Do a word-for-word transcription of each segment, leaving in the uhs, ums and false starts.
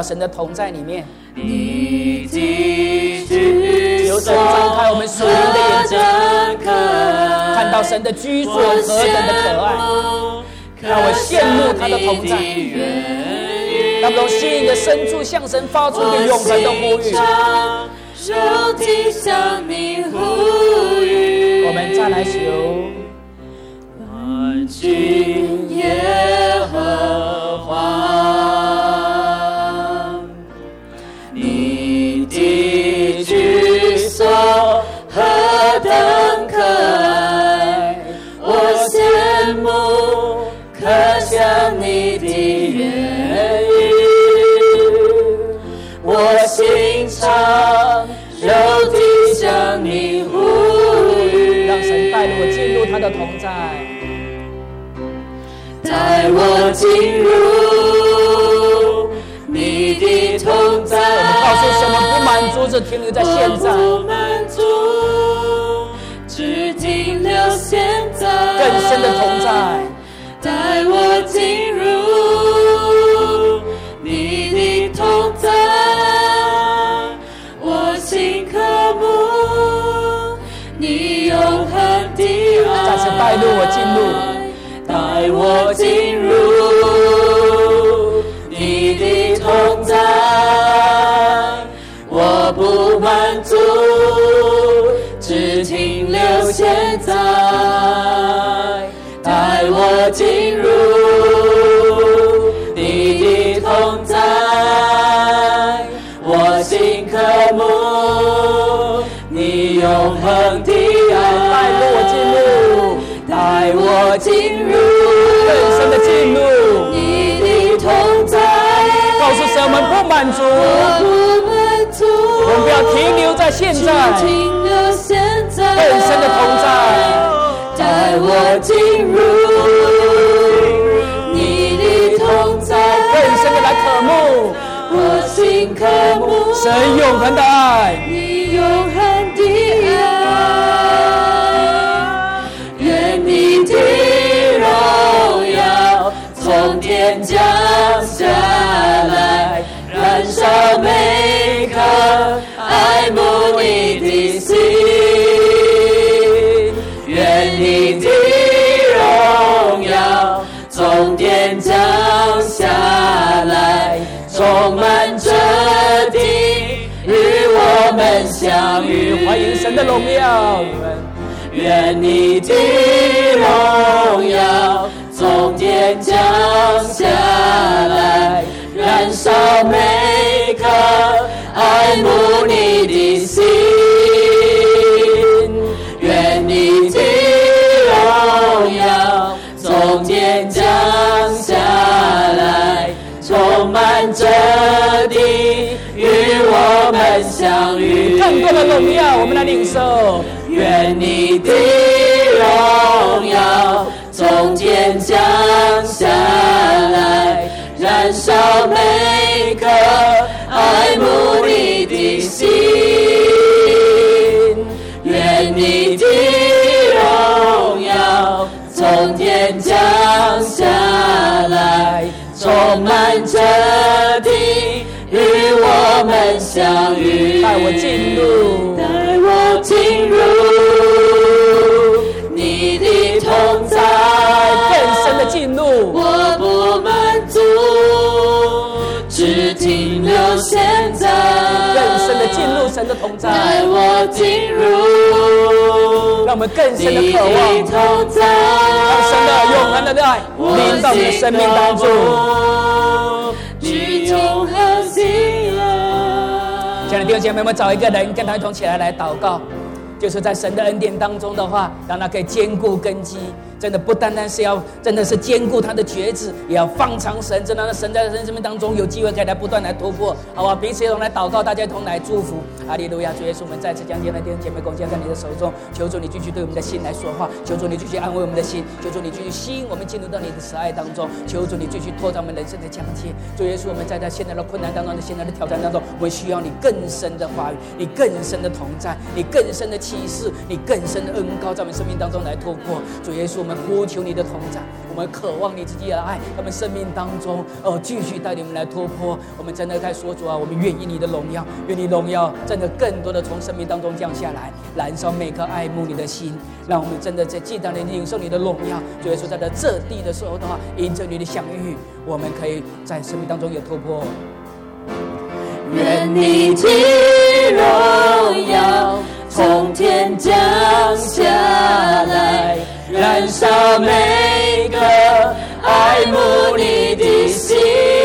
神的同在里面。 你的居所求神张开我们属灵的眼睛，看到神的居所何等的可爱，让我羡慕他的同在，让我从心灵的深处向神发出一个永恒的呼吁。 手提向你呼吁， 我们再来求万军耶和华，你的居所何等可爱，我羡慕可想你的言语，我心肠肉体向你呼吁， 让神带领我进入他的同在， 带我进入你的同在。 我们告诉神，我们不满足只停留在现在， 我不满足只停留现在， 更深的同在， 带我进入你的同在，我心渴慕你永恒的爱， 再次带领我进入。 带我进入你的同在，我不满足只停留现在，带我进入你的同在，我心渴慕你永恒的爱， 带领我进入， 带我进入更深的进入你的同在， 告诉神，我们不满足， 我不满足， 我们不要停留在现在， 停留现在， 更深的同在， 带我进入你的同在， 更深的来渴慕我心渴慕神永恒的爱， 你永恒的爱，愿你的荣耀从天降下来，燃烧每颗爱慕你的心，愿你的荣耀从天降下来，充满这地，与我们相遇。 欢迎神的荣耀， 愿你的荣耀从天降下来，燃烧每颗爱慕你的心，愿你的荣耀从天降下来，充满这地，与我们相遇。 更多的荣耀我们来领受， 愿你的荣耀从天降下来，燃烧每颗爱慕你的心，愿你的荣耀从天降下来，充满这地，与我们相遇。 带我进入， 带我进入你的同在， 更深的进入， 我不满足只停留现在， 更深的进入神的同在， 带我进入让我们更深的你渴望， 的同在， 让神的永恒的爱临到我们的生命当中。 你永恒喜乐。 亲爱的弟兄姐妹们，找一个人跟他一同起来来祷告，就是在神的恩典当中的话，让他可以坚固根基。真的不单单是要真的是坚固他的觉知，也要放长神，真的让神在人生命当中有机会可以来不断来突破，好吧？彼此一同来祷告，大家一同来祝福。哈利路亚！主耶稣，我们再次将今天的弟兄姐妹贡献在你的手中，求主你继续对我们的心来说话，求主你继续安慰我们的心，求主你继续吸引我们进入到你的慈爱当中，求主你继续拓展我们人生的疆界。主耶稣，我们在在现在的困难当中，在现在的挑战当中，我们需要你更深的话语，你更深的同在，你更深的启示，你更深的恩膏在我们生命当中来突破。主耶稣，我我们呼求你的同在，我们渴望你自己的爱，他们生命当中哦，继续带领我们来突破。我们真的在说主啊，我们愿意你的荣耀，愿你荣耀真的更多的从生命当中降下来，燃烧每颗爱慕你的心，让我们真的在既当的领受你的荣耀。就会说在这地的时候的话，因着你的相遇，我们可以在生命当中有突破。 愿你的荣耀从天降下来，燃烧每个爱慕你的心。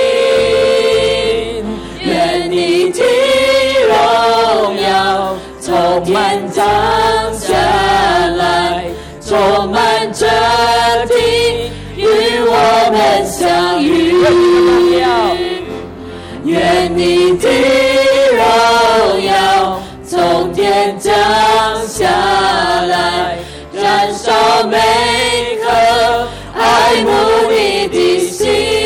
愿你的荣耀从天降下来，充满这地，与我们相遇。愿你的荣耀从天降下来，燃烧每颗爱慕你的心。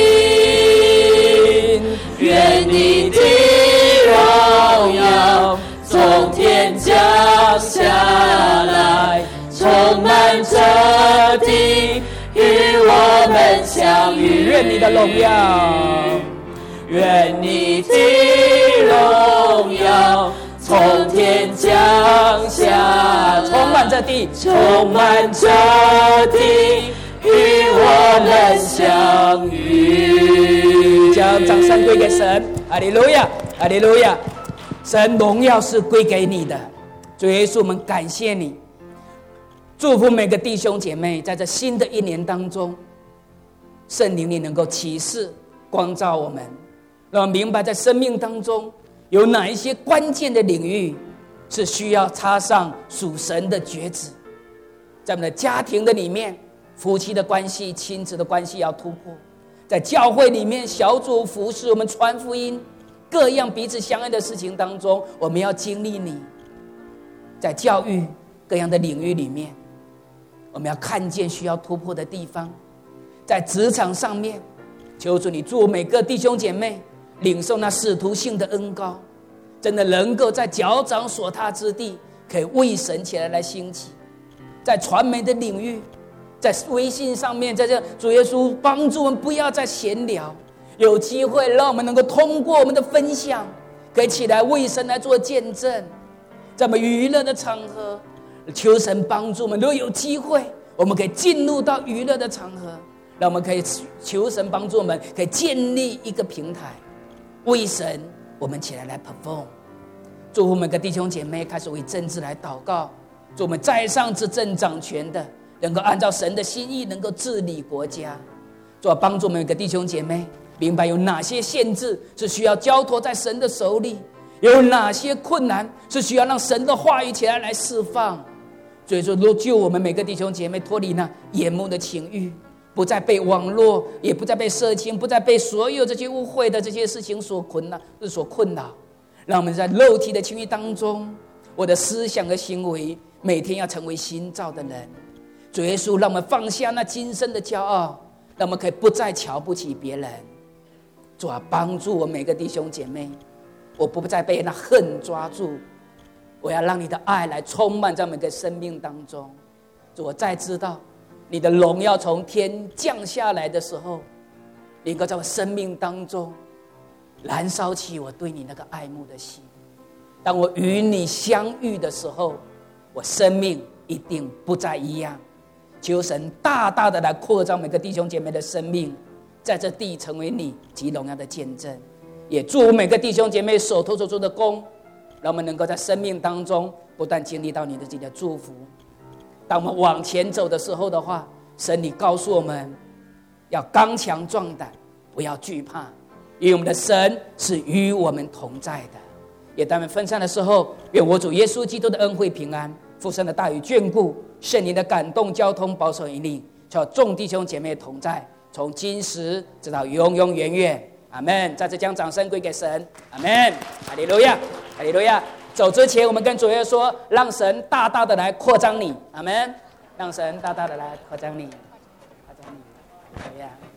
愿你的荣耀从天降下来，充满这地，与我们相遇。 愿你的荣耀， 愿你的荣耀从天降下， 充满这地， 充满这地，与我们相遇。 将掌声归给神，哈利路亚，哈利路亚！神荣耀是归给你的，主耶稣，我们感谢你，祝福每个弟兄姐妹，在这新的一年当中，圣灵你能够启示光照我们，让我们明白在生命当中有哪一些关键的领域是需要插上属神的橛子。在我们的家庭的里面，夫妻的关系、亲子的关系要突破；在教会里面，小组服事，我们传福音，各样彼此相爱的事情当中，我们要经历你。在教育各样的领域里面，我们要看见需要突破的地方。在职场上面，求主你祝每个弟兄姐妹领受那使徒性的恩膏，真的能够在脚掌所踏之地，可以为神起来来兴起。在传媒的领域，在微信上面，在这主耶稣帮助我们不要再闲聊，有机会让我们能够通过我们的分享，可以起来为神来做见证。在我们娱乐的场合，求神帮助我们，如果有机会，我们可以进入到娱乐的场合，让我们可以求神帮助我们，可以建立一个平台，为神我们起来来 perform。 祝福每个弟兄姐妹开始为政治来祷告，祝我们在上执政掌权的能够按照神的心意能够治理国家。主要帮助每个弟兄姐妹明白有哪些限制是需要交托在神的手里，有哪些困难是需要让神的话语起来来释放。所以说若救我们每个弟兄姐妹脱离那眼目的情欲，不再被网络，也不再被色情，不再被所有这些污秽的这些事情所困扰所困扰，让我们在肉体的情欲当中，我的思想和行为每天要成为新造的人。主耶稣，让我们放下那今生的骄傲，让我们可以不再瞧不起别人。主啊，帮助我每个弟兄姐妹，我不再被那恨抓住，我要让你的爱来充满在每个生命当中。主，我再知道你的荣耀从天降下来的时候，能够在我生命当中燃烧起我对你那个爱慕的心。当我与你相遇的时候，我生命一定不再一样。求神大大的来扩张每个弟兄姐妹的生命，在这地成为你极荣耀的见证。也祝福每个弟兄姐妹手头所做的工，让我们能够在生命当中不断经历到你的自己的祝福。当我们往前走的时候的话，神你告诉我们要刚强壮胆，不要惧怕，因为我们的神是与我们同在的。也当我们分散的时候，愿我主耶稣基督的恩惠平安，父神的大与眷顾，圣灵的感动交通保守引领，叫众弟兄姐妹同在，从今时直到永永远远。阿们。再次将掌声归给神。阿们。哈利路亚，哈利路亚。走之前，我们跟主耶稣说，让神大大的来扩张你。阿们。让神大大的来扩张你，扩张你。哈利路亚。